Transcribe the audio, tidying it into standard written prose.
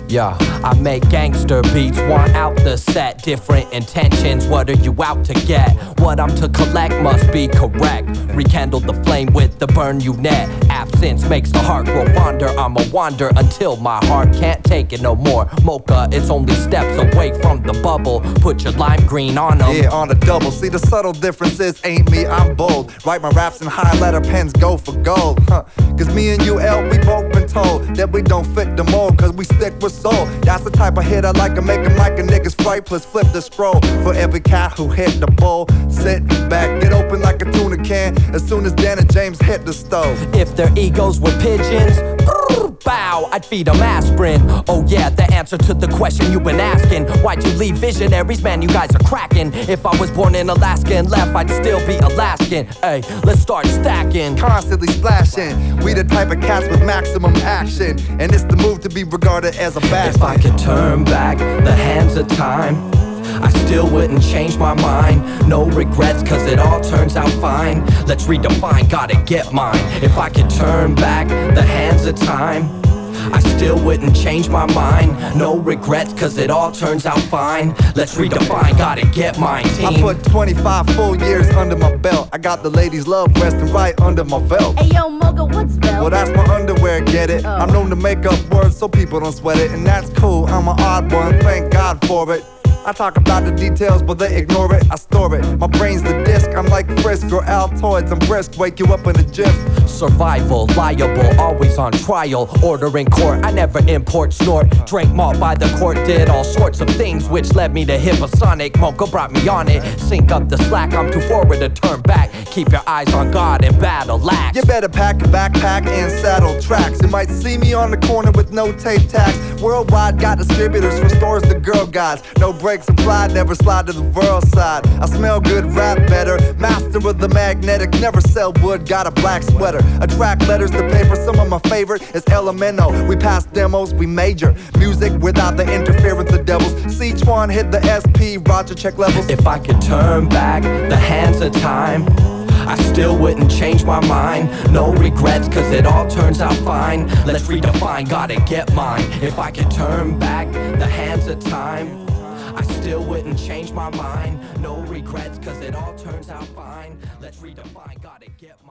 Yeah, I make gangster beats, want out the set. Different intentions, what are you out to get? What I'm to collect must be correct. Rekindle the flame with the burn you net. Absence makes the heart grow fonder. I'ma wander until my heart can't take it no more. Mocha, it's only steps away from the bubble. Put your lime green on them. Yeah, on a double. See the subtle differences, ain't me, I'm bold. Write my raps in highlighter pens, go for gold. Cause me and you, L, we both been told that we don't fit the mold, cause we stick with soul. That's the type of hit I like to make 'em like a nigga's fright, plus flip the scroll. For every cat who hit the bowl, sit back, get open like a tuna can as soon as Dan and James hit the stove. If their egos were pigeons, bow, I'd feed them aspirin. Oh yeah, the answer to the question you've been asking. Why'd you leave visionaries? Man, you guys are cracking. If I was born in Alaska and left, I'd still be Alaskan. Hey, let's start stacking. Constantly splashing, we the type of cats with maximum action, and it's the move to be regarded as a bad. If I could turn back the hands of time, I still wouldn't change my mind. No regrets, cause it all turns out fine. Let's redefine, gotta get mine. If I could turn back the hands of time, I still wouldn't change my mind. No regrets, cause it all turns out fine. Let's redefine, gotta get mine, team. I put 25 full years under my belt. I got the ladies' love resting right under my belt. Hey yo, Mocha, what's belt? Well, that's my underwear, get it? I'm known to make up words so people don't sweat it, and that's cool, I'm an odd one, thank God for it. I talk about the details, but they ignore it, I store it. My brain's the disc, I'm like Frisk or Altoids. I'm brisk, wake you up in a gym. Survival, liable, always on trial. Order in court, I never import, snort. Drank malt by the court, did all sorts of things, which led me to Hipposonic. Mocha brought me on it, sync up the slack. I'm too forward to turn back. Keep your eyes on God and battle axe. You better pack a backpack and saddle tracks. You might see me on the corner with no tape tax. Worldwide got distributors for stores to girl guides. No breaks applied, never slide to the world side. I smell good, rap better. Master of the magnetic, never sell wood, got a black sweater. Attract letters to paper, some of my favorite is Elemento. We pass demos, we major. Music without the interference of devils. C-Twan hit the SP, Roger check levels. If I could turn back the hands of time, I still wouldn't change my mind. No regrets, cause it all turns out fine. Let's redefine, gotta get mine. If I could turn back the hands of time, I still wouldn't change my mind. No regrets, cause it all turns out fine. Let's redefine, gotta get mine.